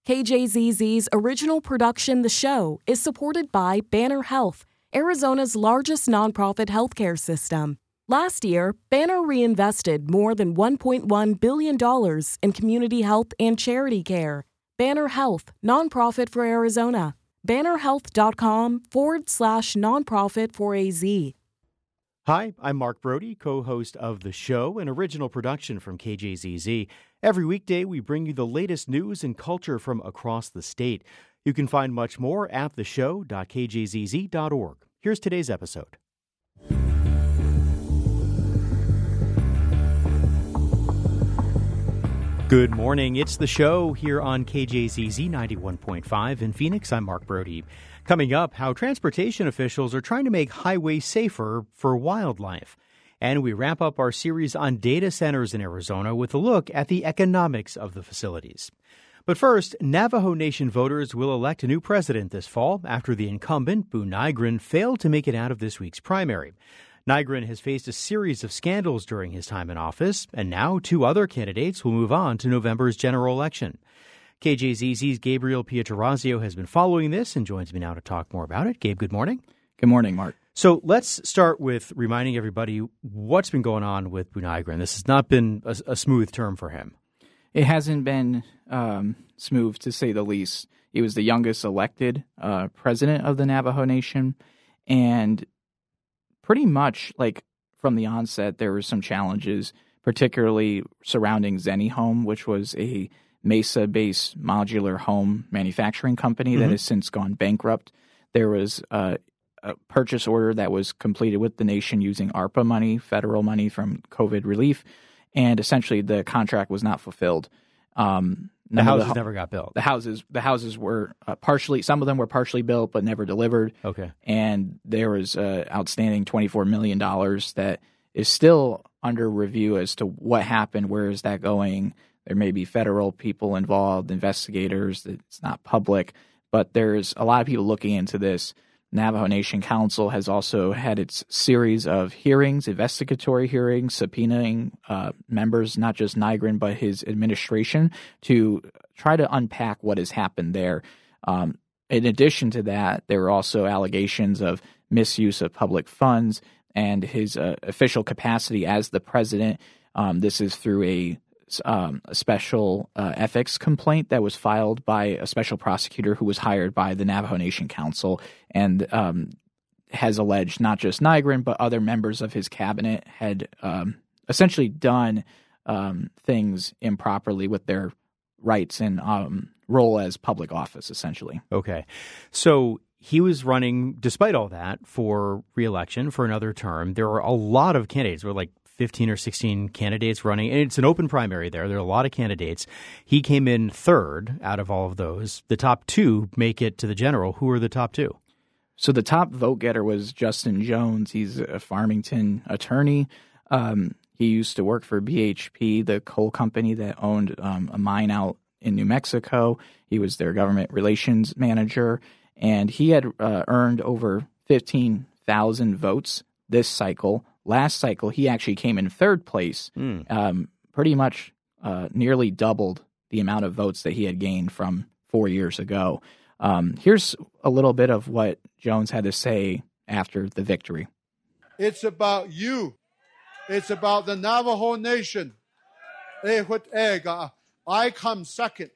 KJZZ's original production, The Show, is supported by Banner Health, Arizona's largest nonprofit healthcare system. Last year, Banner reinvested more than $1.1 billion in community health and charity care. Banner Health, nonprofit for Arizona. BannerHealth.com/nonprofit for AZ. Hi, I'm Mark Brody, co-host of The Show, an original production from KJZZ. Every weekday, we bring you the latest news and culture from across the state. You can find much more at theshow.kjzz.org. Here's today's episode. Good morning. It's The Show here on KJZZ 91.5 in Phoenix. I'm Mark Brody. Coming up, how transportation officials are trying to make highways safer for wildlife. And we wrap up our series on data centers in Arizona with a look at the economics of the facilities. But first, Navajo Nation voters will elect a new president this fall after the incumbent, Boo Nygren, failed to make it out of this week's primary. Nygren has faced a series of scandals during his time in office, and now two other candidates will move on to November's general election. KJZZ's Gabriel Pietrorazio has been following this and joins me now to talk more about it. Gabe, good morning. Good morning, Mark. So let's start with reminding everybody what's been going on with Boo Nygren. This has not been a smooth term for him. It hasn't been smooth, to say the least. He was the youngest elected president of the Navajo Nation, and pretty much, like, from the onset, there were some challenges, particularly surrounding Zenny Home, which was a Mesa-based modular home manufacturing company that has since gone bankrupt. There was a purchase order that was completed with the nation using ARPA money, federal money from COVID relief, and essentially the contract was not fulfilled. The houses never got built. The houses were partially, some of them were partially built but never delivered. Okay. And there was outstanding $24 million that is still under review as to what happened, where is that going. There may be federal people involved, investigators. It's not public, but there's a lot of people looking into this. Navajo Nation Council has also had its series of hearings, investigatory hearings, subpoenaing members, not just Nygren, but his administration, to try to unpack what has happened there. In addition to that, there were also allegations of misuse of public funds and his official capacity as the president. This is through a special ethics complaint that was filed by a special prosecutor who was hired by the Navajo Nation Council, and has alleged not just Nygren but other members of his cabinet had essentially done things improperly with their rights and role as public office, essentially. Okay. So he was running, despite all that, for re-election for another term. There were a lot of candidates. There were like 15 or 16 candidates running, and it's an open primary there. There are a lot of candidates. He came in third out of all of those. The top two make it to the general. Who are the top two? So the top vote getter was Justin Jones. He's a Farmington attorney. He used to work for BHP, the coal company that owned a mine out in New Mexico. He was their government relations manager, and he had earned over 15,000 votes this cycle. Last cycle, he actually came in third place, pretty much nearly doubled the amount of votes that he had gained from 4 years ago. Here's a little bit of what Jones had to say after the victory. It's about you. It's about the Navajo Nation. I come second.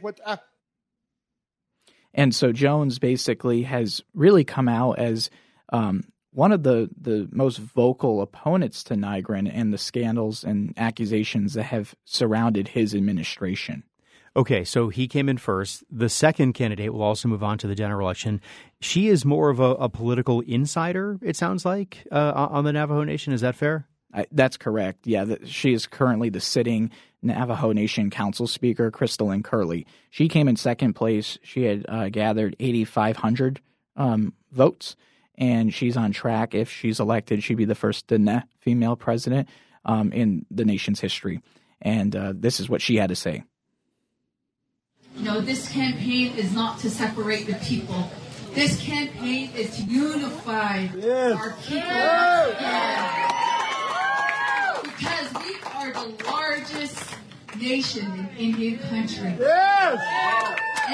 And so Jones basically has really come out as one of the most vocal opponents to Nygren and the scandals and accusations that have surrounded his administration. Okay, so he came in first. The second candidate will also move on to the general election. She is more of a political insider, it sounds like, on the Navajo Nation. Is that fair? That's correct. Yeah, she is currently the sitting Navajo Nation Council Speaker, Crystalline Curley. She came in second place. She had gathered 8,500 votes, and she's on track. If she's elected, she'd be the first Diné female president in the nation's history. And this is what she had to say. You know, this campaign is not to separate the people. This campaign is to unify our people again. Because we are the largest nation in Indian country.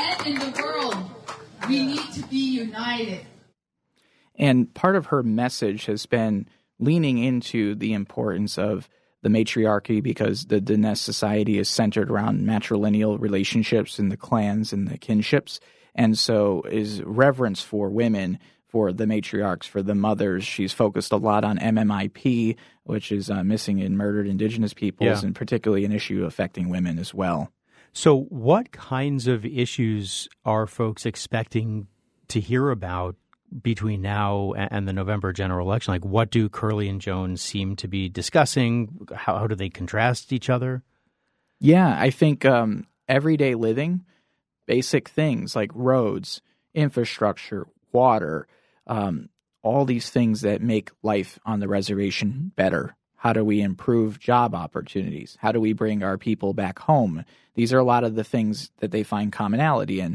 united. And part of her message has been leaning into the importance of the matriarchy, because the Diné society is centered around matrilineal relationships and the clans and the kinships. And so is reverence for women, for the matriarchs, for the mothers. She's focused a lot on MMIP, which is missing and murdered indigenous peoples, and particularly an issue affecting women as well. So what kinds of issues are folks expecting to hear about between now and the November general election? Like, what do Curley and Jones seem to be discussing? How do they contrast each other? Yeah, I think everyday living, basic things like roads, infrastructure, water, all these things that make life on the reservation better. How do we improve job opportunities? How do we bring our people back home? These are a lot of the things that they find commonality in.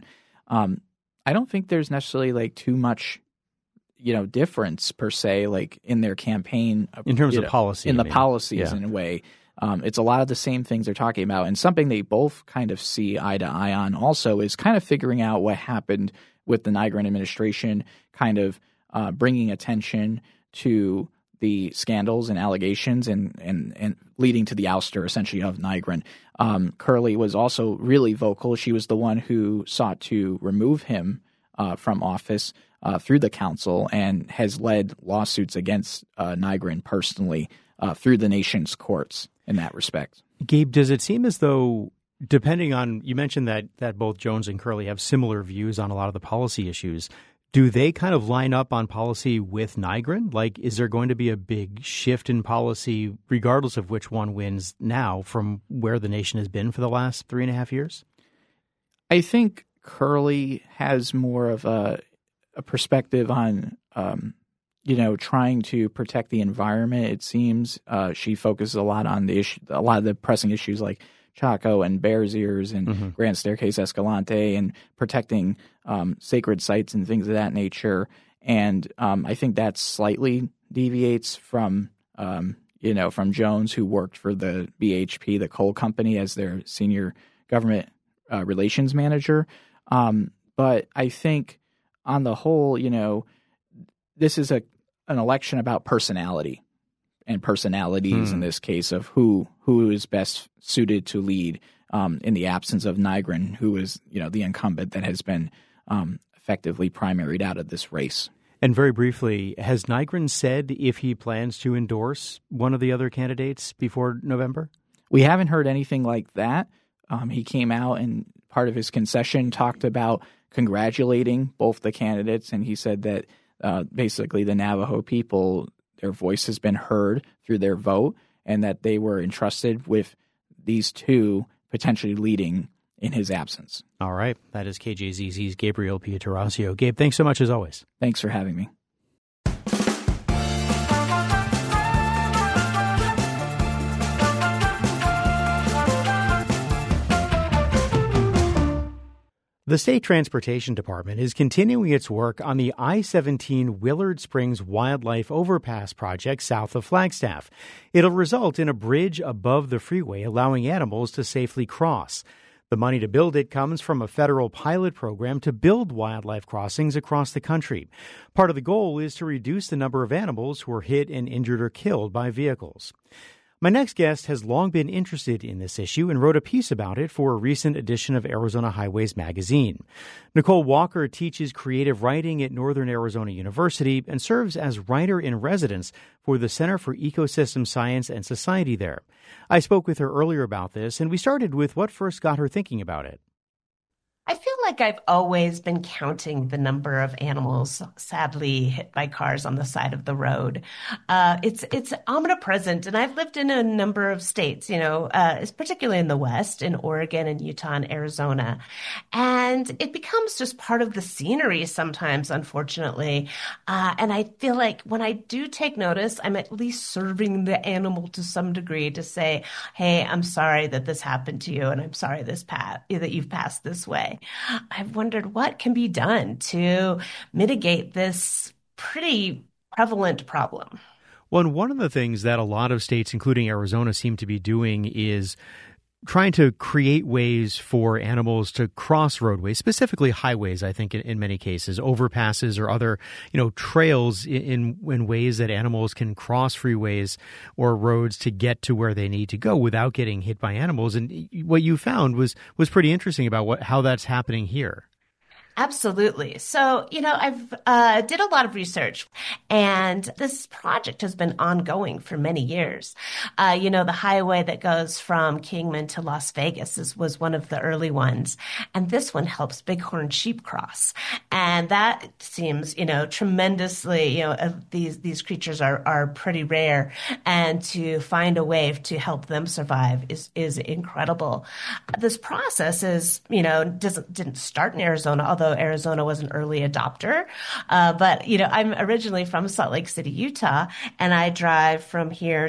I don't think there's necessarily like too much difference per se, like in their campaign in terms of policy, in the policies in a way. It's a lot of the same things they're talking about, and something they both kind of see eye to eye on also is kind of figuring out what happened with the Nygren administration, kind of bringing attention to the scandals and allegations and leading to the ouster essentially of Nygren. Curley was also really vocal. She was the one who sought to remove him from office through the council, and has led lawsuits against Nygren personally through the nation's courts in that respect. Gabe, does it seem as though, depending on, you mentioned that both Jones and Curley have similar views on a lot of the policy issues, do they kind of line up on policy with Nygren? Like, is there going to be a big shift in policy, regardless of which one wins now, from where the nation has been for the last 3.5 years? I think Curley has more of a perspective on, trying to protect the environment. It seems she focuses a lot on a lot of the pressing issues like Chaco and Bears Ears and Grand Staircase Escalante, and protecting sacred sites and things of that nature. And I think that slightly deviates from Jones, who worked for the BHP, the coal company, as their senior government relations manager. But I think on the whole, this is an election about personality and personalities in this case, of who is best suited to lead in the absence of Nygren, who is, the incumbent that has been effectively primaried out of this race. And very briefly, has Nygren said if he plans to endorse one of the other candidates before November? We haven't heard anything like that. He came out and part of his concession talked about congratulating both the candidates, and he said that basically the Navajo people, their voice has been heard through their vote, and that they were entrusted with these two potentially leading in his absence. All right. That is KJZZ's Gabriel Pietrasio. Gabe, thanks so much as always. Thanks for having me. The State Transportation Department is continuing its work on the I-17 Willard Springs Wildlife Overpass project south of Flagstaff. It'll result in a bridge above the freeway, allowing animals to safely cross. The money to build it comes from a federal pilot program to build wildlife crossings across the country. Part of the goal is to reduce the number of animals who are hit and injured or killed by vehicles. My next guest has long been interested in this issue and wrote a piece about it for a recent edition of Arizona Highways magazine. Nicole Walker teaches creative writing at Northern Arizona University and serves as writer-in-residence for the Center for Ecosystem Science and Society there. I spoke with her earlier about this, and we started with what first got her thinking about it. I feel like I've always been counting the number of animals sadly hit by cars on the side of the road. It's omnipresent, and I've lived in a number of states, particularly in the West, in Oregon and Utah and Arizona. And it becomes just part of the scenery sometimes, unfortunately. And I feel like when I do take notice, I'm at least serving the animal to some degree to say, hey, I'm sorry that this happened to you, and I'm sorry that you've passed this way. I've wondered what can be done to mitigate this pretty prevalent problem. Well, and one of the things that a lot of states, including Arizona, seem to be doing is trying to create ways for animals to cross roadways, specifically highways, I think in many cases, overpasses or other, trails in ways that animals can cross freeways or roads to get to where they need to go without getting hit by animals. And what you found was pretty interesting about how that's happening here. Absolutely. So, I've did a lot of research, and this project has been ongoing for many years. The highway that goes from Kingman to Las Vegas was one of the early ones, and this one helps bighorn sheep cross. And that seems, tremendously, these creatures are pretty rare, and to find a way to help them survive is incredible. This process didn't start in Arizona, although Arizona was an early adopter. But I'm originally from Salt Lake City, Utah, and I drive from here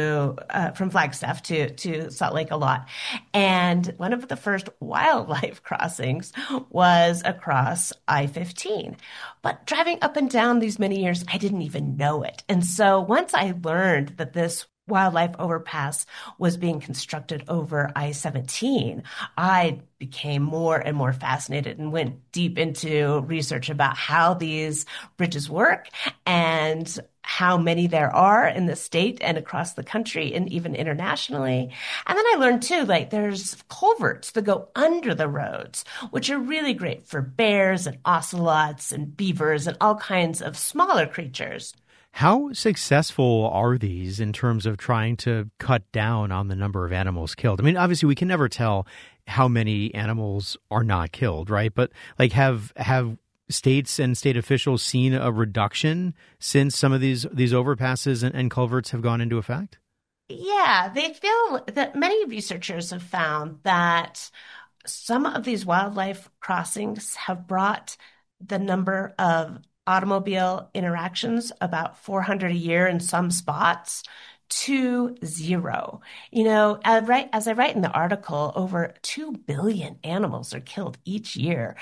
from Flagstaff to Salt Lake a lot. And one of the first wildlife crossings was across I-15. But driving up and down these many years, I didn't even know it. And so once I learned that this wildlife overpass was being constructed over I-17, I became more and more fascinated and went deep into research about how these bridges work and how many there are in the state and across the country and even internationally. And then I learned too, there's culverts that go under the roads, which are really great for bears and ocelots and beavers and all kinds of smaller creatures. How successful are these in terms of trying to cut down on the number of animals killed? I mean, obviously, we can never tell how many animals are not killed, right? But have states and state officials seen a reduction since some of these overpasses and culverts have gone into effect? Yeah, they feel that many researchers have found that some of these wildlife crossings have brought the number of automobile interactions, about 400 a year in some spots, to zero. As I write in the article, over 2 billion animals are killed each year,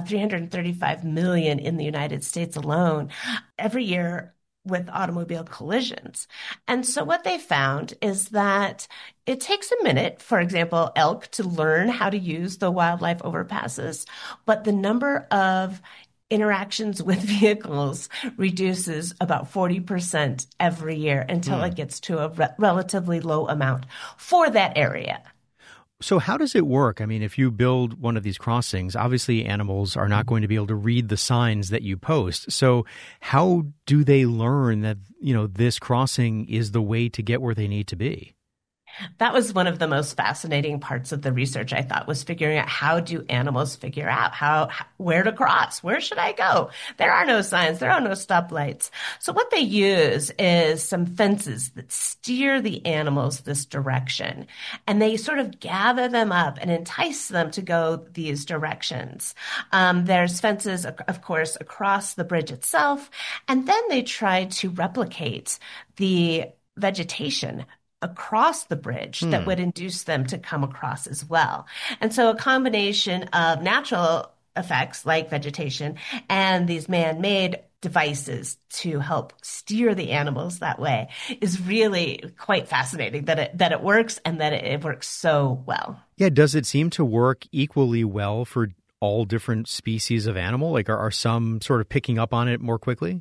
335 million in the United States alone, every year with automobile collisions. And so what they found is that it takes a minute, for example, elk to learn how to use the wildlife overpasses, but the number of interactions with vehicles reduces about 40% every year until it gets to a relatively low amount for that area. So how does it work? I mean, if you build one of these crossings, obviously animals are not going to be able to read the signs that you post. So how do they learn that, this crossing is the way to get where they need to be? That was one of the most fascinating parts of the research, I thought, was figuring out how do animals figure out where to cross? Where should I go? There are no signs. There are no stoplights. So what they use is some fences that steer the animals this direction. And they sort of gather them up and entice them to go these directions. There's fences, of course, across the bridge itself. And then they try to replicate the vegetation across the bridge that would induce them to come across as well. And so a combination of natural effects like vegetation and these man-made devices to help steer the animals that way is really quite fascinating that it works and that it works so well. Yeah, does it seem to work equally well for all different species of animal? Like are some sort of picking up on it more quickly?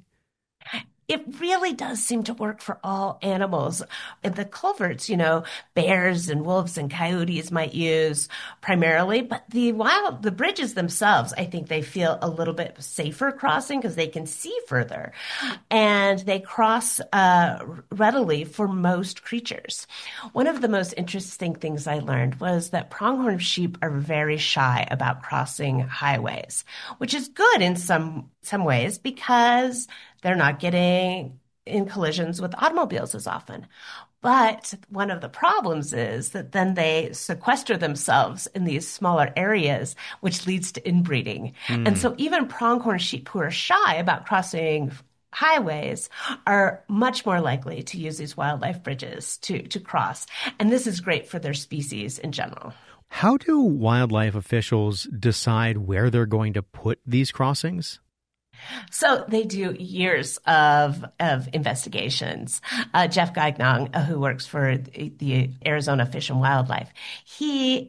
It really does seem to work for all animals. The culverts, bears and wolves and coyotes might use primarily, but the bridges themselves, I think they feel a little bit safer crossing because they can see further and they cross readily for most creatures. One of the most interesting things I learned was that pronghorn sheep are very shy about crossing highways, which is good in some ways because they're not getting in collisions with automobiles as often. But one of the problems is that then they sequester themselves in these smaller areas, which leads to inbreeding. And so even pronghorn sheep who are shy about crossing highways are much more likely to use these wildlife bridges to cross. And this is great for their species in general. How do wildlife officials decide where they're going to put these crossings? So they do years of investigations. Jeff Gagnon, who works for the Arizona Fish and Wildlife, he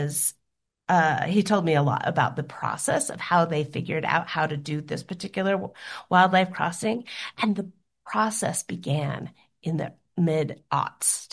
told me a lot about the process of how they figured out how to do this particular wildlife crossing. And the process began in the mid-aughts,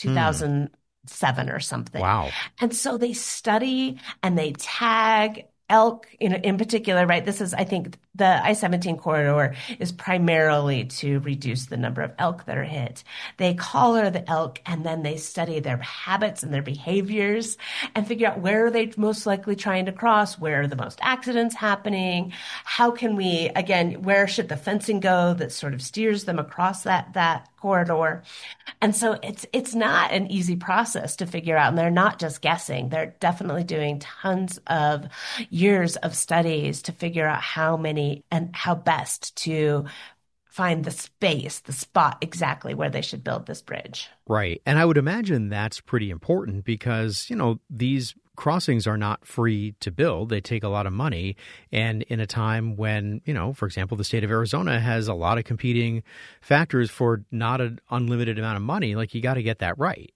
2007 or something. Wow. And so they study and they tag elk, in particular, right? This is, I think, the I-17 corridor is primarily to reduce the number of elk that are hit. They collar the elk and then they study their habits and their behaviors and figure out where are they most likely trying to cross, where are the most accidents happening, how can we, again, where should the fencing go that sort of steers them across that corridor. And so it's not an easy process to figure out, and they're not just guessing. They're definitely doing tons of years of studies to figure out how many and how best to find the spot exactly where they should build this bridge. Right. And I would imagine that's pretty important because, these crossings are not free to build. They take a lot of money. And in a time when, for example, the state of Arizona has a lot of competing factors for not an unlimited amount of money, like you got to get that right.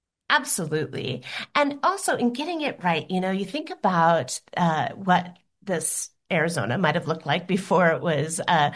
Absolutely. And also in getting it right, you think about what this Arizona might have looked like before it was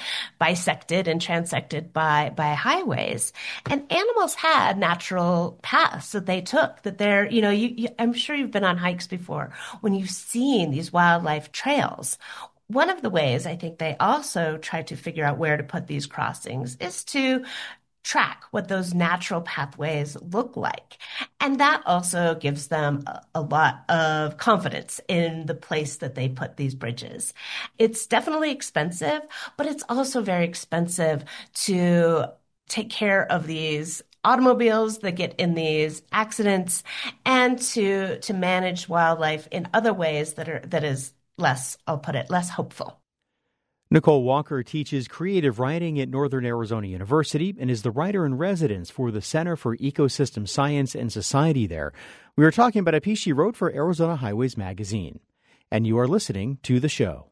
bisected and transected by highways. And animals had natural paths that they took, that they're, I'm sure you've been on hikes before when you've seen these wildlife trails. One of the ways I think they also try to figure out where to put these crossings is to track what those natural pathways look like. And that also gives them a lot of confidence in the place that they put these bridges. It's definitely expensive, but it's also very expensive to take care of these automobiles that get in these accidents and to manage wildlife in other ways that is less, I'll put it, less hopeful. Nicole Walker teaches creative writing at Northern Arizona University and is the writer-in-residence for the Center for Ecosystem Science and Society there. We are talking about a piece she wrote for Arizona Highways magazine. And you are listening to the show.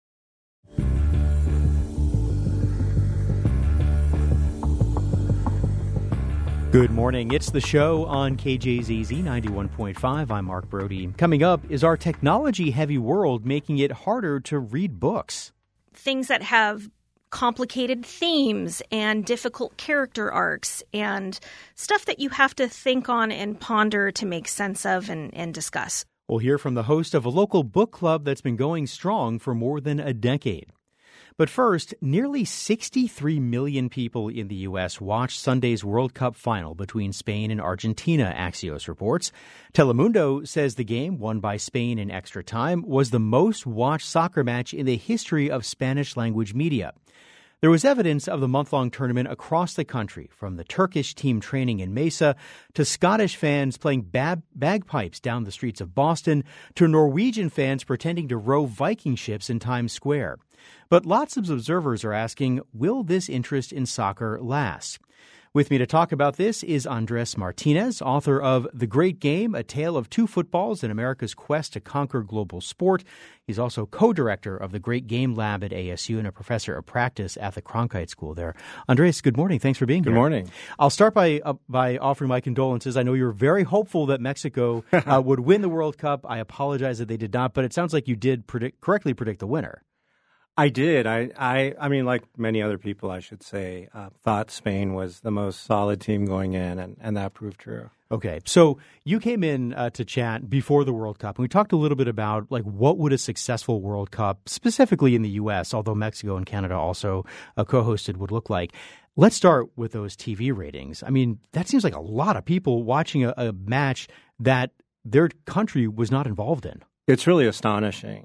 Good morning. It's the show on KJZZ 91.5. I'm Mark Brody. Coming up, is our technology-heavy world making it harder to read books? Things that have complicated themes and difficult character arcs and stuff that you have to think on and ponder to make sense of and discuss. We'll hear from the host of a local book club that's been going strong for more than a decade. But first, nearly 63 million people in the U.S. watched Sunday's World Cup final between Spain and Argentina, Axios reports. Telemundo says the game, won by Spain in extra time, was the most watched soccer match in the history of Spanish-language media. There was evidence of the month-long tournament across the country, from the Turkish team training in Mesa to Scottish fans playing bagpipes down the streets of Boston to Norwegian fans pretending to row Viking ships in Times Square. But lots of observers are asking, will this interest in soccer last? With me to talk about this is Andres Martinez, author of The Great Game, A Tale of Two Footballs in America's Quest to Conquer Global Sport. He's also co-director of the Great Game Lab at ASU and a professor of practice at the Cronkite School there. Andres, good morning. Thanks for being here. Good morning. I'll start by offering my condolences. I know you were very hopeful that Mexico would win the World Cup. I apologize that they did not, but it sounds like you did correctly predict the winner. I did. I mean, like many other people, I should say, thought Spain was the most solid team going in, and that proved true. Okay. So you came in to chat before the World Cup, and we talked a little bit about what would a successful World Cup, specifically in the U.S., although Mexico and Canada also co-hosted, would look like. Let's start with those TV ratings. I mean, that seems like a lot of people watching a match that their country was not involved in. It's really astonishing.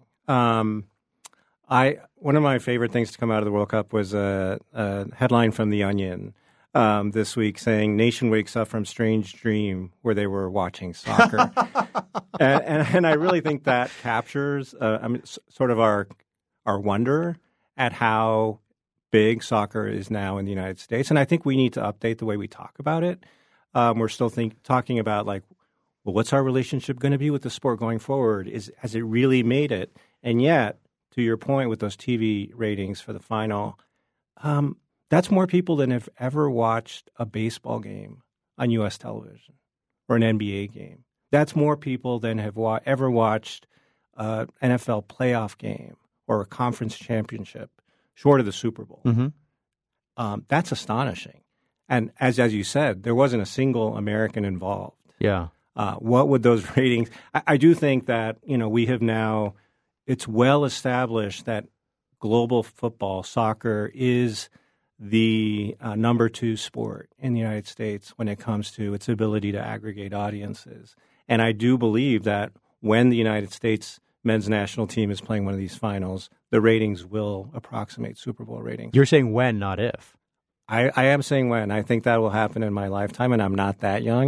One of my favorite things to come out of the World Cup was a headline from The Onion this week saying, "Nation wakes up from strange dream where they were watching soccer." and I really think that captures sort of our wonder at how big soccer is now in the United States. And I think we need to update the way we talk about it. We're still talking about what's our relationship going to be with the sport going forward? Has it really made it? And yet, to your point with those TV ratings for the final, that's more people than have ever watched a baseball game on U.S. television or an NBA game. That's more people than have ever watched an NFL playoff game or a conference championship, short of the Super Bowl. Mm-hmm. That's astonishing. And as you said, there wasn't a single American involved. Yeah. What would those ratings? I do think that, we have now, it's well established that global football, soccer, is the number 2 sport in the United States when it comes to its ability to aggregate audiences. And I do believe that when the United States men's national team is playing one of these finals, the ratings will approximate Super Bowl ratings. You're saying when, not if. I am saying when. I think that will happen in my lifetime, and I'm not that young.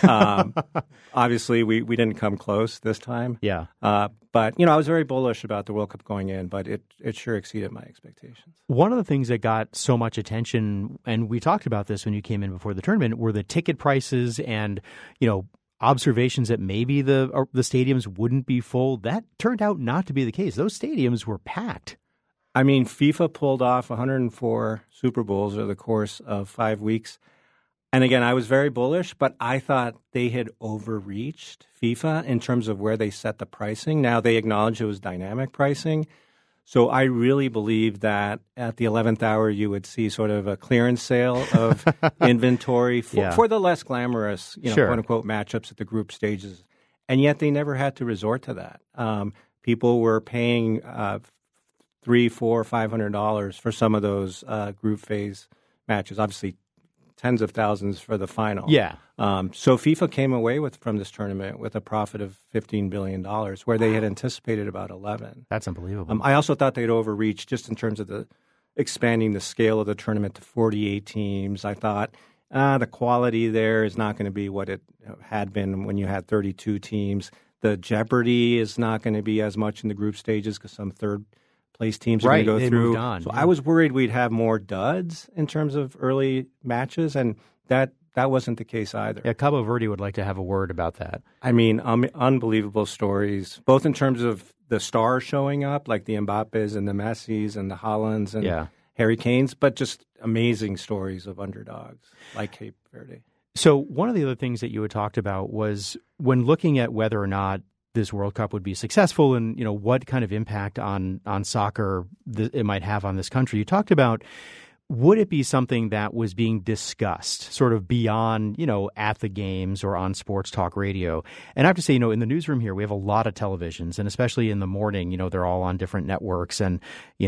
Obviously, we didn't come close this time. Yeah. But, I was very bullish about the World Cup going in, but it sure exceeded my expectations. One of the things that got so much attention, and we talked about this when you came in before the tournament, were the ticket prices and, observations that maybe the stadiums wouldn't be full. That turned out not to be the case. Those stadiums were packed. I mean, FIFA pulled off 104 Super Bowls over the course of 5 weeks. And again, I was very bullish, but I thought they had overreached FIFA in terms of where they set the pricing. Now, they acknowledge it was dynamic pricing. So I really believe that at the 11th hour, you would see sort of a clearance sale of inventory for the less glamorous, quote-unquote, matchups at the group stages. And yet they never had to resort to that. People were paying $300, $400, $500 for some of those group phase matches. Obviously, tens of thousands for the final. Yeah. So FIFA came away from this tournament with a profit of $15 billion, where they had anticipated about 11. That's unbelievable. I also thought they'd overreach just in terms of expanding the scale of the tournament to 48 teams. I thought the quality there is not going to be what it had been when you had 32 teams. The jeopardy is not going to be as much in the group stages because some third-place teams are going to go through. Moved on, so I was worried we'd have more duds in terms of early matches, and that wasn't the case either. Yeah, Cabo Verde would like to have a word about that. I mean, unbelievable stories, both in terms of the stars showing up, like the Mbappes and the Messis and the Haalands and Harry Kanes, but just amazing stories of underdogs like Cape Verde. So one of the other things that you had talked about was when looking at whether or not this World Cup would be successful and, what kind of impact on soccer it might have on this country. You talked about, would it be something that was being discussed sort of beyond, at the games or on sports talk radio? And I have to say, in the newsroom here, we have a lot of televisions, and especially in the morning, they're all on different networks and,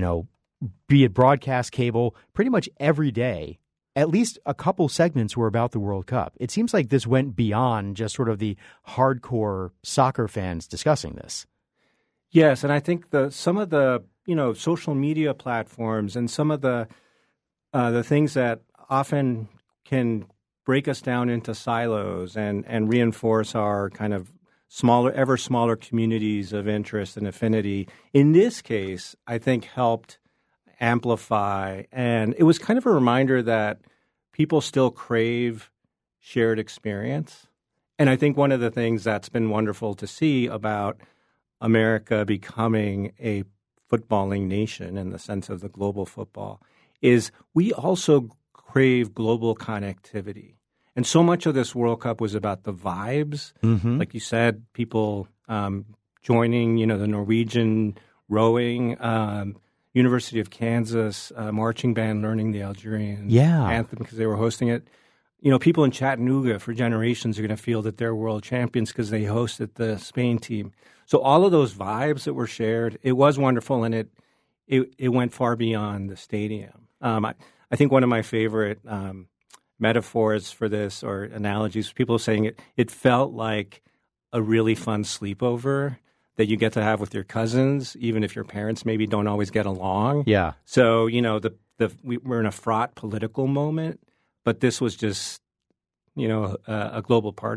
be it broadcast, cable, pretty much every day, at least a couple segments were about the World Cup. It seems like this went beyond just sort of the hardcore soccer fans discussing this. Yes, and I think some of the social media platforms and some of the things that often can break us down into silos and reinforce our kind of ever smaller communities of interest and affinity, in this case, I think helped amplify. And it was kind of a reminder that people still crave shared experience. And I think one of the things that's been wonderful to see about America becoming a footballing nation in the sense of the global football is we also crave global connectivity. And so much of this World Cup was about the vibes. Mm-hmm. Like you said, people joining, the Norwegian rowing, University of Kansas marching band learning the Algerian anthem because they were hosting it. People in Chattanooga for generations are going to feel that they're world champions because they hosted the Spain team. So all of those vibes that were shared, it was wonderful, and it went far beyond the stadium. I think one of my favorite metaphors for this or analogies, people saying it felt like a really fun sleepover that you get to have with your cousins, even if your parents maybe don't always get along. Yeah. So, we're in a fraught political moment, but this was just, a global party.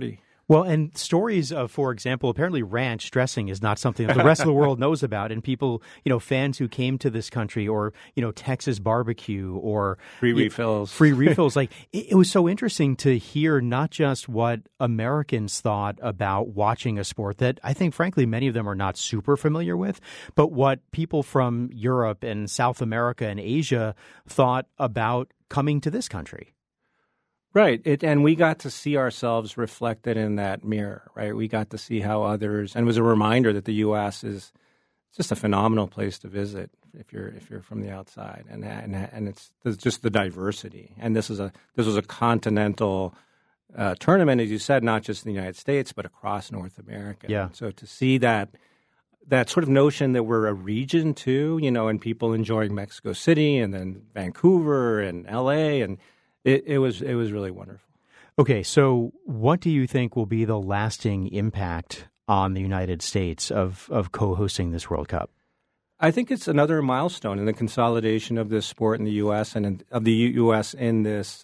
Well, and stories of, for example, apparently ranch dressing is not something that the rest of the world knows about. And people, fans who came to this country, or, Texas barbecue, or free refills. Like, it was so interesting to hear not just what Americans thought about watching a sport that I think, frankly, many of them are not super familiar with, but what people from Europe and South America and Asia thought about coming to this country. Right. And we got to see ourselves reflected in that mirror, right? We got to see how others, and it was a reminder that the U.S. is just a phenomenal place to visit if you're from the outside, and it's just the diversity. And this was a continental tournament, as you said, not just in the United States, but across North America. Yeah. So to see that sort of notion that we're a region too, and people enjoying Mexico City and then Vancouver and L.A. and It was really wonderful. Okay, so what do you think will be the lasting impact on the United States of co-hosting this World Cup? I think it's another milestone in the consolidation of this sport in the U.S. and of the U.S. in this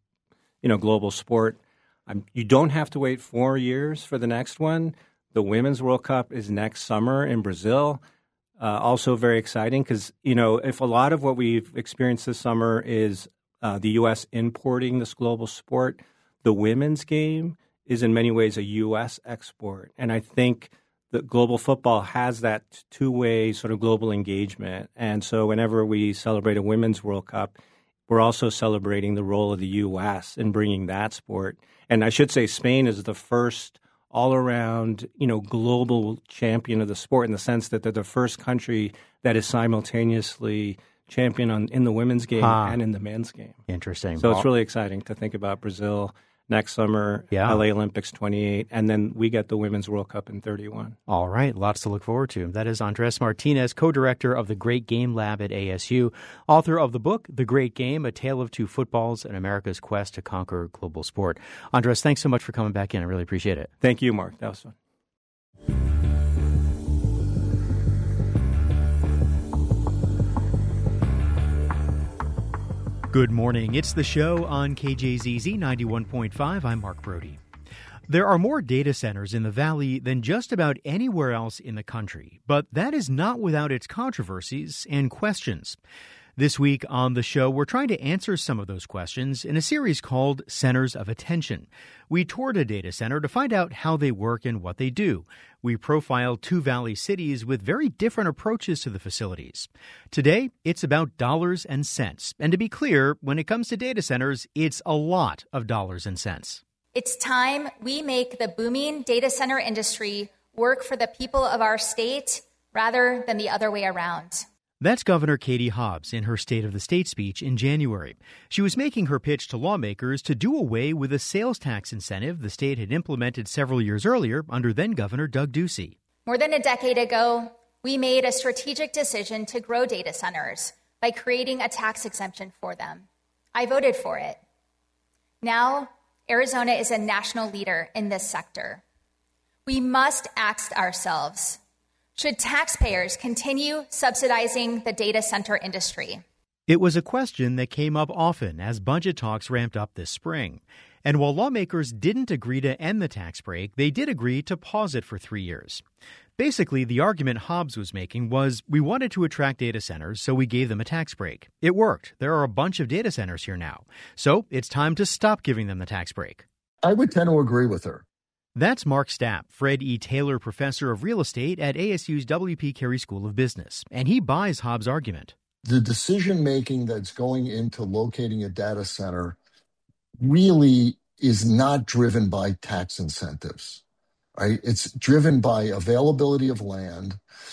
global sport. You don't have to wait 4 years for the next one. The Women's World Cup is next summer in Brazil. Also very exciting because, if a lot of what we've experienced this summer is the U.S. importing this global sport, the women's game is in many ways a U.S. export. And I think that global football has that two-way sort of global engagement. And so whenever we celebrate a Women's World Cup, we're also celebrating the role of the U.S. in bringing that sport. And I should say Spain is the first all-around, global champion of the sport in the sense that they're the first country that is simultaneously champion in the women's game and in the men's game. Interesting. So it's really exciting to think about Brazil next summer, LA Olympics 28, and then we get the Women's World Cup in 31. All right. Lots to look forward to. That is Andres Martinez, co-director of the Great Game Lab at ASU, author of the book, The Great Game, A Tale of Two Footballs and America's Quest to Conquer Global Sport. Andres, thanks so much for coming back in. I really appreciate it. Thank you, Mark. That was fun. Good morning. It's the show on KJZZ 91.5. I'm Mark Brody. There are more data centers in the Valley than just about anywhere else in the country, but that is not without its controversies and questions. This week on the show, we're trying to answer some of those questions in a series called Centers of Attention. We toured a data center to find out how they work and what they do. We profiled two Valley cities with very different approaches to the facilities. Today, it's about dollars and cents. And to be clear, when it comes to data centers, it's a lot of dollars and cents. It's time we make the booming data center industry work for the people of our state rather than the other way around. That's Governor Katie Hobbs in her State of the State speech in January. She was making her pitch to lawmakers to do away with a sales tax incentive the state had implemented several years earlier under then-Governor Doug Ducey. More than a decade ago, we made a strategic decision to grow data centers by creating a tax exemption for them. I voted for it. Now, Arizona is a national leader in this sector. We must ask ourselves, should taxpayers continue subsidizing the data center industry? It was a question that came up often as budget talks ramped up this spring. And while lawmakers didn't agree to end the tax break, they did agree to pause it for 3 years. Basically, the argument Hobbs was making was we wanted to attract data centers, so we gave them a tax break. It worked. There are a bunch of data centers here now. So it's time to stop giving them the tax break. I would tend to agree with her. That's Mark Stapp, Fred E. Taylor Professor of Real Estate at ASU's W.P. Carey School of Business, and he buys Hobbs' argument. The decision-making that's going into locating a data center really is not driven by tax incentives, right? It's driven by availability of land,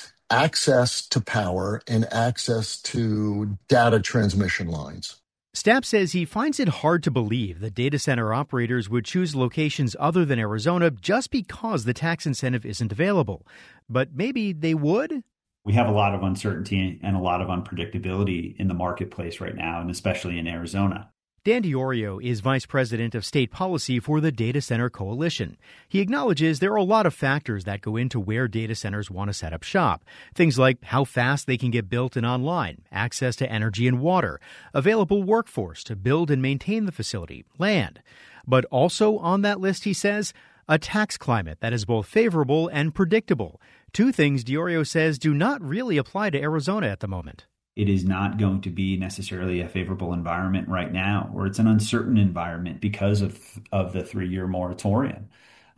access to power, and access to data transmission lines. Stapp says he finds it hard to believe that data center operators would choose locations other than Arizona just because the tax incentive isn't available. But maybe they would? We have a lot of uncertainty and a lot of unpredictability in the marketplace right now, and especially in Arizona. Dan Diorio is Vice President of State Policy for the Data Center Coalition. He acknowledges there are a lot of factors that go into where data centers want to set up shop. Things like how fast they can get built and online, access to energy and water, available workforce to build and maintain the facility, land. But also on that list, he says, a tax climate that is both favorable and predictable. Two things DiIorio says do not really apply to Arizona at the moment. It is not going to be necessarily a favorable environment right now, or it's an uncertain environment because of the 3-year moratorium.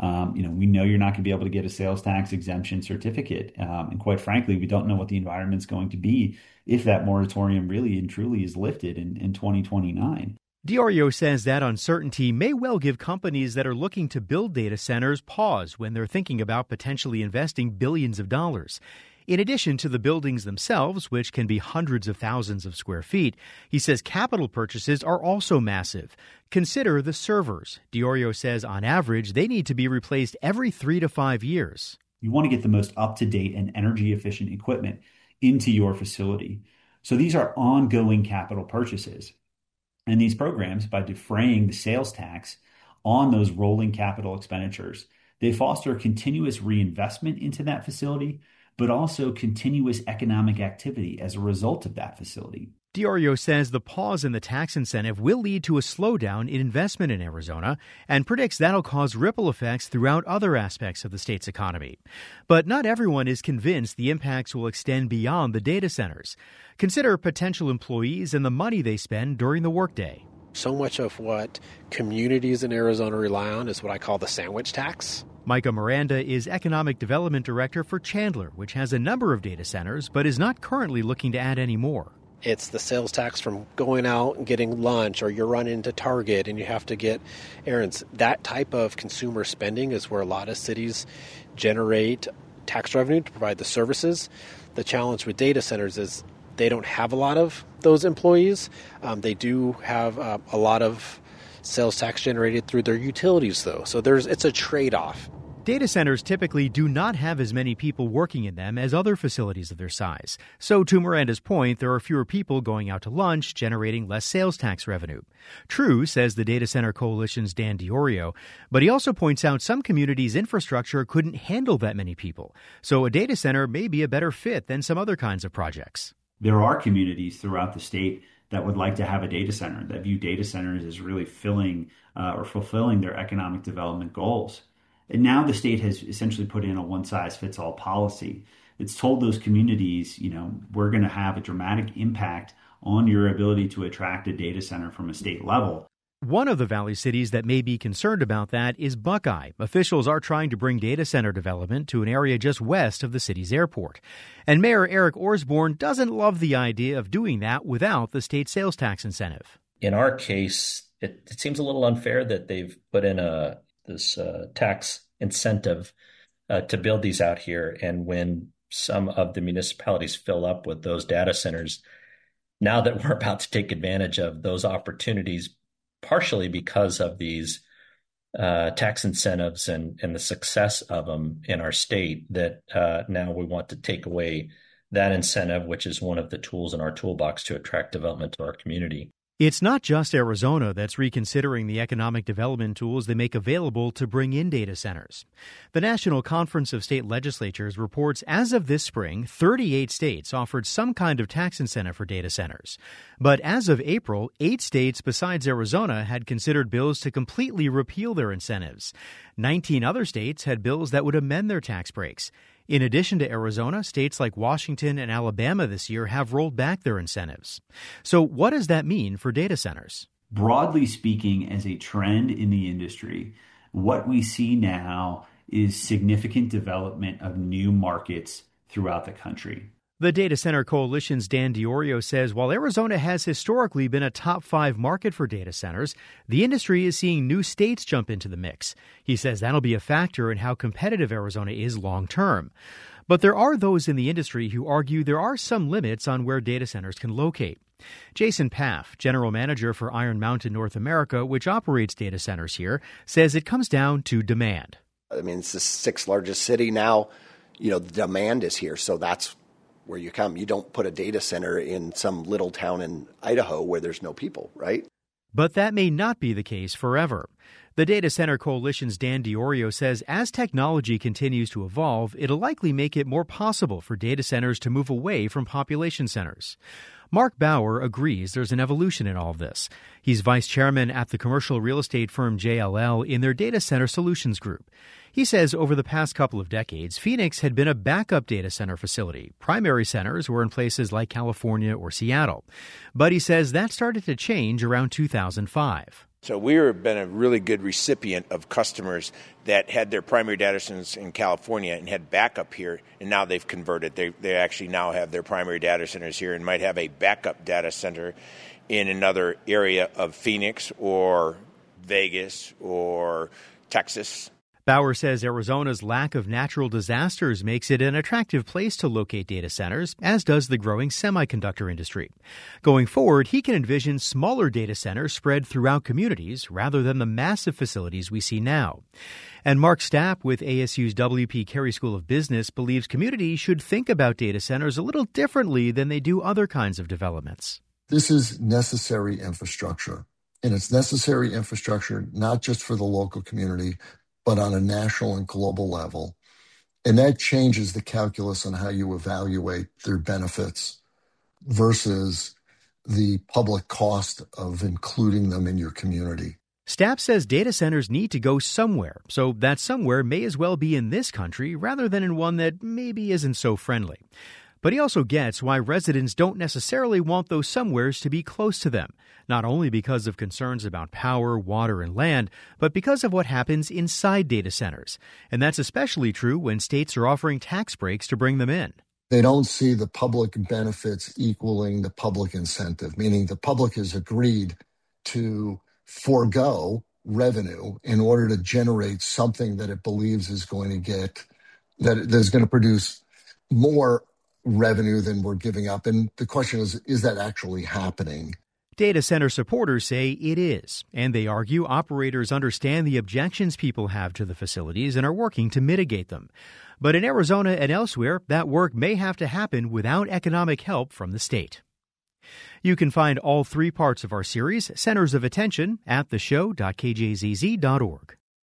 We know you're not going to be able to get a sales tax exemption certificate. And quite frankly, we don't know what the environment's going to be if that moratorium really and truly is lifted in 2029. DiIorio says that uncertainty may well give companies that are looking to build data centers pause when they're thinking about potentially investing billions of dollars. In addition to the buildings themselves, which can be hundreds of thousands of square feet, he says capital purchases are also massive. Consider the servers. DiIorio says on average, they need to be replaced every 3 to 5 years. You want to get the most up-to-date and energy-efficient equipment into your facility. So these are ongoing capital purchases. And these programs, by defraying the sales tax on those rolling capital expenditures, they foster continuous reinvestment into that facility, but also continuous economic activity as a result of that facility. DiIorio says the pause in the tax incentive will lead to a slowdown in investment in Arizona and predicts that'll cause ripple effects throughout other aspects of the state's economy. But not everyone is convinced the impacts will extend beyond the data centers. Consider potential employees and the money they spend during the workday. So much of what communities in Arizona rely on is what I call the sandwich tax. Micah Miranda is Economic Development Director for Chandler, which has a number of data centers but is not currently looking to add any more. It's the sales tax from going out and getting lunch, or you're running into Target and you have to get errands. That type of consumer spending is where a lot of cities generate tax revenue to provide the services. The challenge with data centers is they don't have a lot of those employees. They do have a lot of sales tax generated through their utilities, though. So it's a trade-off. Data centers typically do not have as many people working in them as other facilities of their size. So to Miranda's point, there are fewer people going out to lunch, generating less sales tax revenue. True, says the Data Center Coalition's Dan DiIorio, but he also points out some communities' infrastructure couldn't handle that many people. So a data center may be a better fit than some other kinds of projects. There are communities throughout the state that would like to have a data center, that view data centers as really filling or fulfilling their economic development goals. And now the state has essentially put in a one-size-fits-all policy. It's told those communities, we're going to have a dramatic impact on your ability to attract a data center from a state level. One of the Valley cities that may be concerned about that is Buckeye. Officials are trying to bring data center development to an area just west of the city's airport. And Mayor Eric Osborne doesn't love the idea of doing that without the state sales tax incentive. In our case, it seems a little unfair that they've put in this tax incentive to build these out here. And when some of the municipalities fill up with those data centers, now that we're about to take advantage of those opportunities, partially because of these tax incentives and the success of them in our state, that now we want to take away that incentive, which is one of the tools in our toolbox to attract development to our community. It's not just Arizona that's reconsidering the economic development tools they make available to bring in data centers. The National Conference of State Legislatures reports as of this spring, 38 states offered some kind of tax incentive for data centers. But as of April, 8 states besides Arizona had considered bills to completely repeal their incentives. 19 other states had bills that would amend their tax breaks. In addition to Arizona, states like Washington and Alabama this year have rolled back their incentives. So what does that mean for data centers? Broadly speaking, as a trend in the industry, what we see now is significant development of new markets throughout the country. The Data Center Coalition's Dan DiIorio says while Arizona has historically been a top 5 market for data centers, the industry is seeing new states jump into the mix. He says that'll be a factor in how competitive Arizona is long term. But there are those in the industry who argue there are some limits on where data centers can locate. Jason Paff, general manager for Iron Mountain North America, which operates data centers here, says it comes down to demand. I mean, it's the 6th largest city now. The demand is here, so that's where you come. You don't put a data center in some little town in Idaho where there's no people, right? But that may not be the case forever. The Data Center Coalition's Dan DiIorio says as technology continues to evolve, it'll likely make it more possible for data centers to move away from population centers. Mark Bauer agrees there's an evolution in all of this. He's vice chairman at the commercial real estate firm JLL in their data center solutions group. He says over the past couple of decades, Phoenix had been a backup data center facility. Primary centers were in places like California or Seattle. But he says that started to change around 2005. So we've been a really good recipient of customers that had their primary data centers in California and had backup here, and now they've converted. They actually now have their primary data centers here and might have a backup data center in another area of Phoenix or Vegas or Texas. Bauer says Arizona's lack of natural disasters makes it an attractive place to locate data centers, as does the growing semiconductor industry. Going forward, he can envision smaller data centers spread throughout communities rather than the massive facilities we see now. And Mark Stapp with ASU's W.P. Carey School of Business believes communities should think about data centers a little differently than they do other kinds of developments. This is necessary infrastructure, and it's necessary infrastructure not just for the local community, but on a national and global level. And that changes the calculus on how you evaluate their benefits versus the public cost of including them in your community. Stapp says data centers need to go somewhere, so that somewhere may as well be in this country rather than in one that maybe isn't so friendly. But he also gets why residents don't necessarily want those somewheres to be close to them, not only because of concerns about power, water, and land, but because of what happens inside data centers. And that's especially true when states are offering tax breaks to bring them in. They don't see the public benefits equaling the public incentive, meaning the public has agreed to forego revenue in order to generate something that it believes is going to get, that is going to produce more revenue than we're giving up. And the question is that actually happening? Data center supporters say it is, and they argue operators understand the objections people have to the facilities and are working to mitigate them. But in Arizona and elsewhere, that work may have to happen without economic help from the state. You can find all 3 parts of our series, Centers of Attention, at theshow.kjzz.org.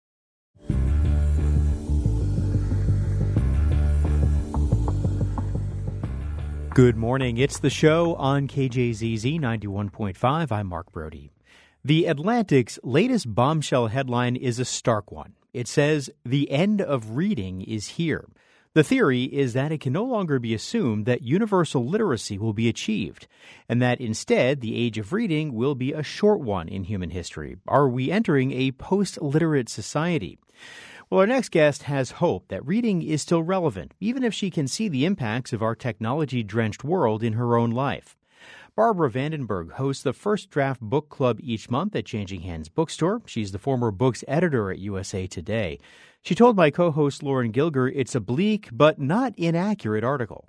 Good morning. It's The Show on KJZZ 91.5. I'm Mark Brody. The Atlantic's latest bombshell headline is a stark one. It says, "The end of reading is here." The theory is that it can no longer be assumed that universal literacy will be achieved, and that instead the age of reading will be a short one in human history. Are we entering a post-literate society? Well, our next guest has hope that reading is still relevant, even if she can see the impacts of our technology-drenched world in her own life. Barbara Vandenberg hosts the First Draft Book Club each month at Changing Hands Bookstore. She's the former books editor at USA Today. She told my co-host Lauren Gilger it's a bleak but not inaccurate article.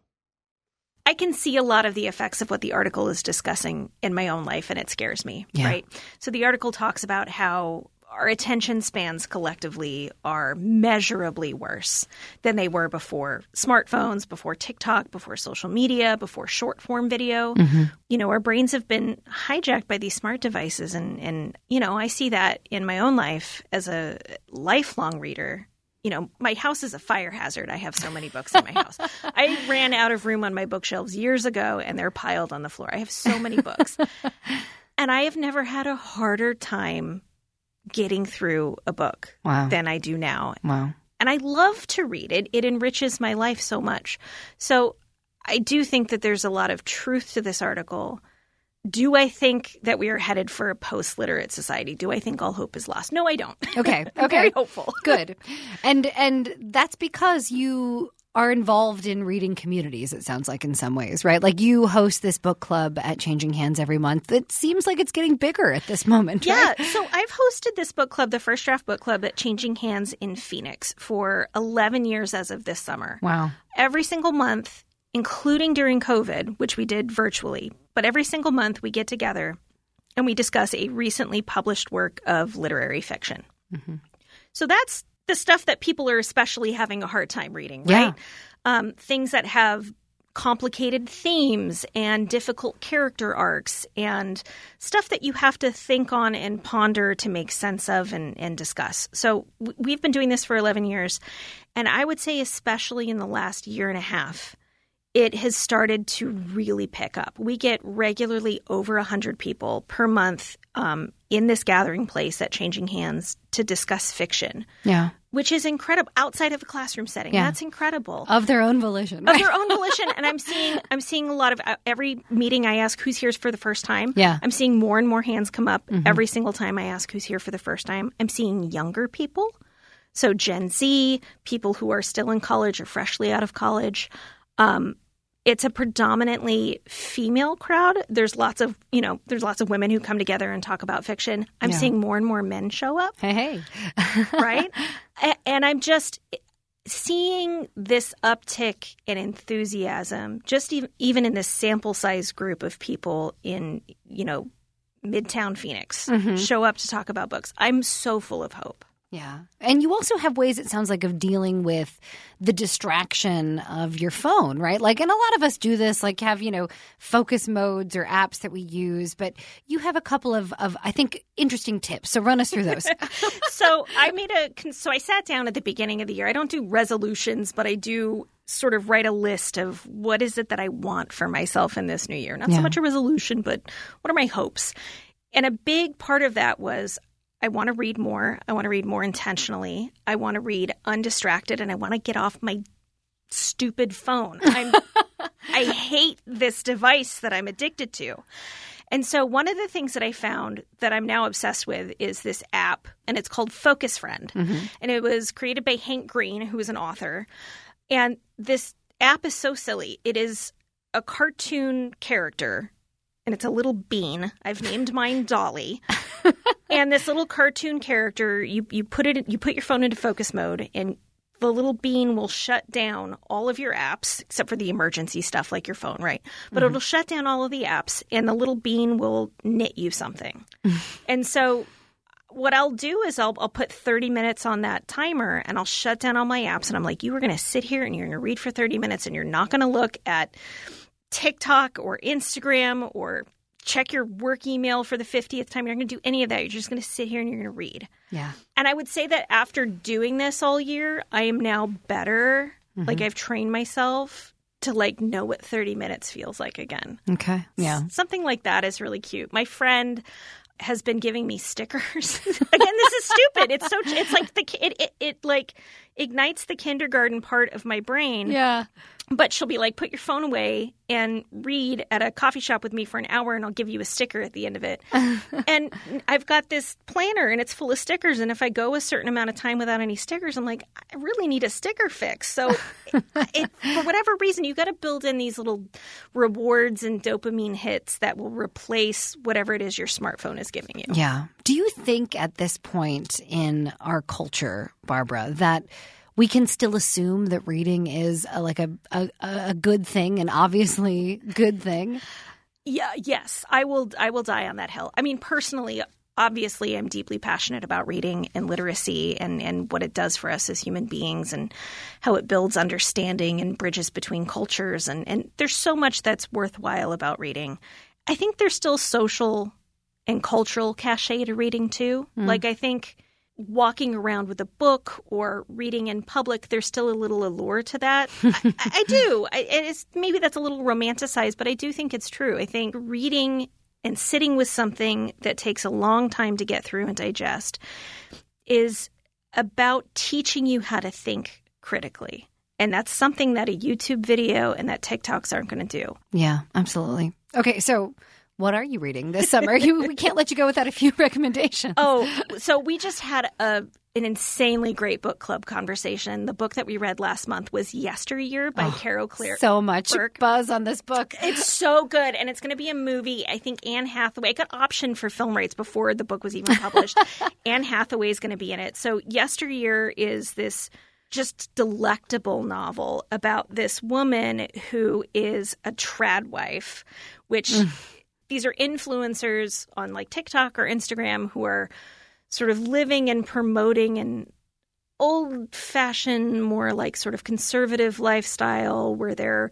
I can see a lot of the effects of what the article is discussing in my own life, and it scares me, right? So the article talks about how our attention spans collectively are measurably worse than they were before smartphones, before TikTok, before social media, before short-form video. Mm-hmm. You know, our brains have been hijacked by these smart devices. And, you know, I see that in my own life as a lifelong reader. You know, my house is a fire hazard. I have so many books in my house. I ran out of room on my bookshelves years ago, and they're piled on the floor. I have so many books. And I have never had a harder time getting through a book than I do now. Wow. And I love to read it. It enriches my life so much. So I do think that there's a lot of truth to this article. Do I think that we are headed for a post-literate society? Do I think all hope is lost? No, I don't. Okay. I'm very hopeful. Good. And that's because you are involved in reading communities, it sounds like, in some ways, right? Like you host this book club at Changing Hands every month. It seems like it's getting bigger at this moment, right? Yeah. So I've hosted this book club, the First Draft Book Club, at Changing Hands in Phoenix for 11 years as of this summer. Wow. Every single month, including during COVID, which we did virtually, but every single month we get together and we discuss a recently published work of literary fiction. Mm-hmm. So that's the stuff that people are especially having a hard time reading, right? Yeah. Things that have complicated themes and difficult character arcs and stuff that you have to think on and ponder to make sense of and discuss. So we've been doing this for 11 years. And I would say especially in the last year and a half, it has started to really pick up. We get regularly over 100 people per month in this gathering place at Changing Hands to discuss fiction. Yeah. Which is incredible outside of a classroom setting. Yeah. That's incredible. Of their own volition. Of their own volition. And I'm seeing a lot of every meeting I ask who's here for the first time. Yeah. I'm seeing more and more hands come up every single time I ask who's here for the first time. I'm seeing younger people. So Gen Z, people who are still in college or freshly out of college. It's a predominantly female crowd. There's lots of women who come together and talk about fiction. I'm seeing more and more men show up. Hey. Right? And I'm just seeing this uptick in enthusiasm, just even in this sample size group of people in, Midtown Phoenix show up to talk about books. I'm so full of hope. Yeah. And you also have ways, it sounds like, of dealing with the distraction of your phone, right? Like, and a lot of us do this, like have, focus modes or apps that we use. But you have a couple of I think, interesting tips. So run us through those. So I sat down at the beginning of the year. I don't do resolutions, but I do sort of write a list of what is it that I want for myself in this new year. Not so much a resolution, but what are my hopes? And a big part of that was I want to read more. I want to read more intentionally. I want to read undistracted, and I want to get off my stupid phone. I hate this device that I'm addicted to. And so one of the things that I found that I'm now obsessed with is this app, and it's called Focus Friend. And it was created by Hank Green, who is an author. And this app is so silly. It is a cartoon character, and it's a little bean. I've named mine Dolly. And this little cartoon character, you put your phone into focus mode, and the little bean will shut down all of your apps, except for the emergency stuff like your phone, right? But it'll shut down all of the apps, and the little bean will knit you something. And so what I'll do is I'll put 30 minutes on that timer, and I'll shut down all my apps, and I'm like, you are going to sit here and you're going to read for 30 minutes, and you're not going to look at TikTok or Instagram or check your work email for the 50th time. You're not going to do any of that. You're just going to sit here and you're going to read. Yeah. And I would say that after doing this all year, I am now better. Like I've trained myself to know what 30 minutes feels like again. Okay. Yeah. Something like that is really cute. My friend has been giving me stickers. Again, this is stupid. It's like it like ignites the kindergarten part of my brain. Yeah. But she'll be like, put your phone away and read at a coffee shop with me for an hour, and I'll give you a sticker at the end of it. And I've got this planner, and it's full of stickers. And if I go a certain amount of time without any stickers, I'm like, I really need a sticker fix. So for whatever reason, you got to build in these little rewards and dopamine hits that will replace whatever it is your smartphone is giving you. Yeah. Do you think at this point in our culture, Barbara, that we can still assume that reading is a good thing, an obviously good thing? Yeah. Yes. I will die on that hill. I mean, personally, obviously, I'm deeply passionate about reading and literacy and what it does for us as human beings and how it builds understanding and bridges between cultures. And there's so much that's worthwhile about reading. I think there's still social and cultural cachet to reading, too. Like, I think walking around with a book or reading in public, there's still a little allure to that. I do. Maybe that's a little romanticized, but I do think it's true. I think reading and sitting with something that takes a long time to get through and digest is about teaching you how to think critically. And that's something that a YouTube video and that TikToks aren't going to do. Yeah, absolutely. Okay, so what are you reading this summer? We can't let you go without a few recommendations. Oh, so we just had an insanely great book club conversation. The book that we read last month was Yesteryear by Carol Clare. So much buzz on this book. It's so good, and it's going to be a movie. I think Anne Hathaway got optioned for film rights before the book was even published. Anne Hathaway is going to be in it. So Yesteryear is this just delectable novel about this woman who is a trad wife, which these are influencers on like TikTok or Instagram who are sort of living and promoting an old-fashioned, more like sort of conservative lifestyle where they're,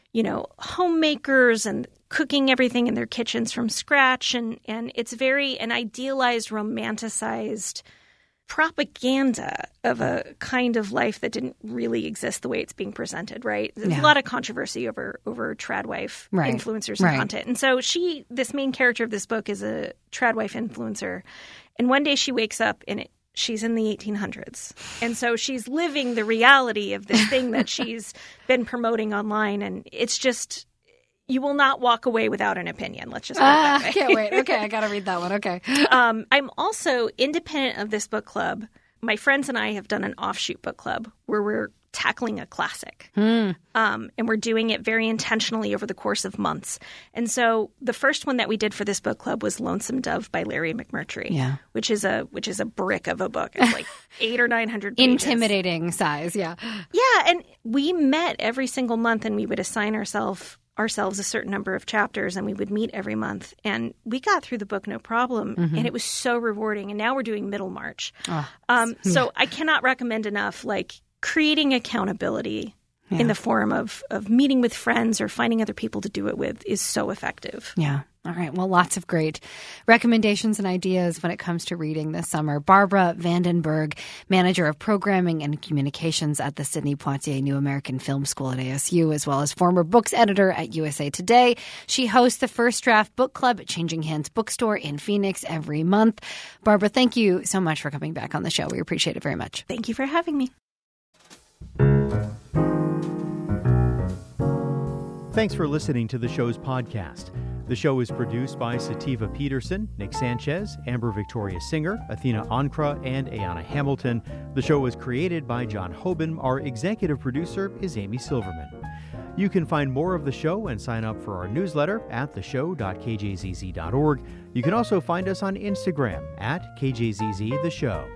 homemakers and cooking everything in their kitchens from scratch. And it's very an idealized, romanticized propaganda of a kind of life that didn't really exist the way it's being presented, right? There's Yeah. a lot of controversy over tradwife influencers and content. And so this main character of this book is a tradwife influencer. And one day she wakes up and she's in the 1800s. And so she's living the reality of this thing that she's been promoting online. And it's just, you will not walk away without an opinion. Let's just put it that way. I can't wait. Okay, I got to read that one. Okay. I'm also independent of this book club. My friends and I have done an offshoot book club where we're tackling a classic. And we're doing it very intentionally over the course of months. And so the first one that we did for this book club was Lonesome Dove by Larry McMurtry, which is a brick of a book. It's like 800 or 900 pages. Intimidating size, yeah. Yeah, and we met every single month and we would assign ourselves a certain number of chapters, and we would meet every month. And we got through the book no problem, and it was so rewarding. And now we're doing Middlemarch. So I cannot recommend enough, creating accountability in the form of meeting with friends or finding other people to do it with is so effective. Yeah. All right. Well, lots of great recommendations and ideas when it comes to reading this summer. Barbara Vandenberg, Manager of Programming and Communications at the Sidney Poitier New American Film School at ASU, as well as former books editor at USA Today. She hosts the First Draft Book Club at Changing Hands Bookstore in Phoenix every month. Barbara, thank you so much for coming back on the show. We appreciate it very much. Thank you for having me. Thanks for listening to the show's podcast. The show is produced by Sativa Peterson, Nick Sanchez, Amber Victoria Singer, Athena Ankra, and Ayana Hamilton. The show was created by John Hoban. Our executive producer is Amy Silverman. You can find more of the show and sign up for our newsletter at theshow.kjzz.org. You can also find us on Instagram at KJZZ The Show.